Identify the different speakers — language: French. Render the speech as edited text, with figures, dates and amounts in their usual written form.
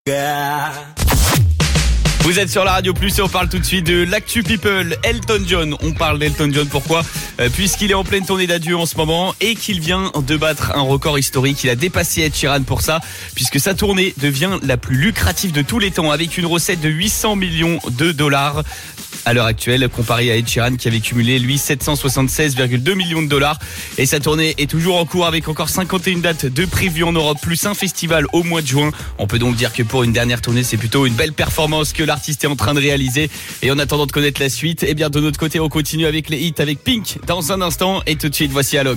Speaker 1: Vous êtes sur la Radio Plus et on parle tout de suite de l'actu people. Elton John, on parle d'Elton John, pourquoi ? Puisqu'il est en pleine tournée d'adieu en ce moment et qu'il vient de battre un record historique. Il a dépassé Ed Sheeran pour ça, puisque sa tournée devient la plus lucrative de tous les temps, avec une recette de 800 millions de dollars à l'heure actuelle, comparé à Ed Sheeran qui avait cumulé lui 776,2 millions de dollars. Et sa tournée est toujours en cours avec encore 51 dates de prévues en Europe, plus un festival au mois de juin. On peut donc dire que pour une dernière tournée, c'est plutôt une belle performance que l'artiste est en train de réaliser. Et en attendant de connaître la suite, eh bien de notre côté, on continue avec les hits avec Pink dans un instant. Et tout de suite, voici Alok.